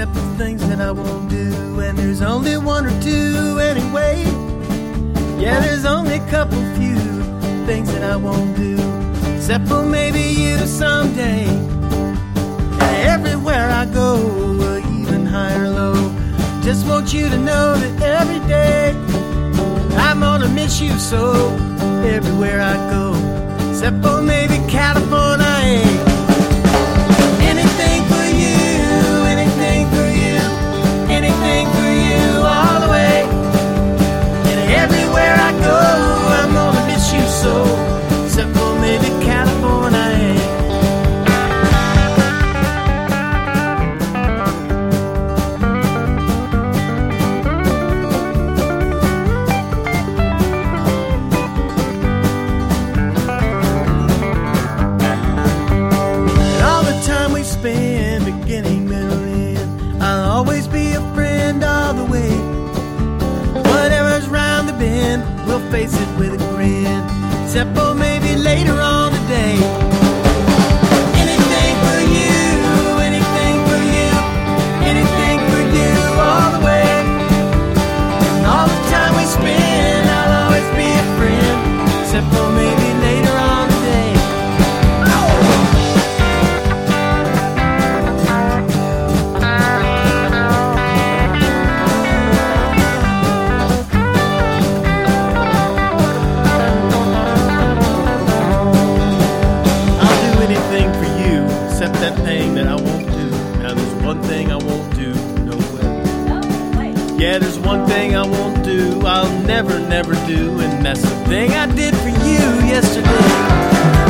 except the things that I won't do. And there's only one or two anyway. Yeah, there's only a couple few things that I won't do, except for maybe you someday. And everywhere I go, even high or low, just want you to know that every day I'm gonna miss you so. Everywhere I go, except for maybe California. Anything for you, anything for you, anything for you all the way. And everywhere I go, I'm gonna miss you so, except for maybe California. Spend beginning, middle, end. I'll always be a friend all the way. Whatever's round the bend, we'll face it with a grin, except for maybe later on today. Anything for you, anything for you, anything for you all the way. And all the time we spend, I'll always be a friend, except for maybe later on today. Except that thing that I won't do. Now there's one thing I won't do, no way. Yeah, there's one thing I won't do, I'll never, never do, and that's the thing I did for you yesterday.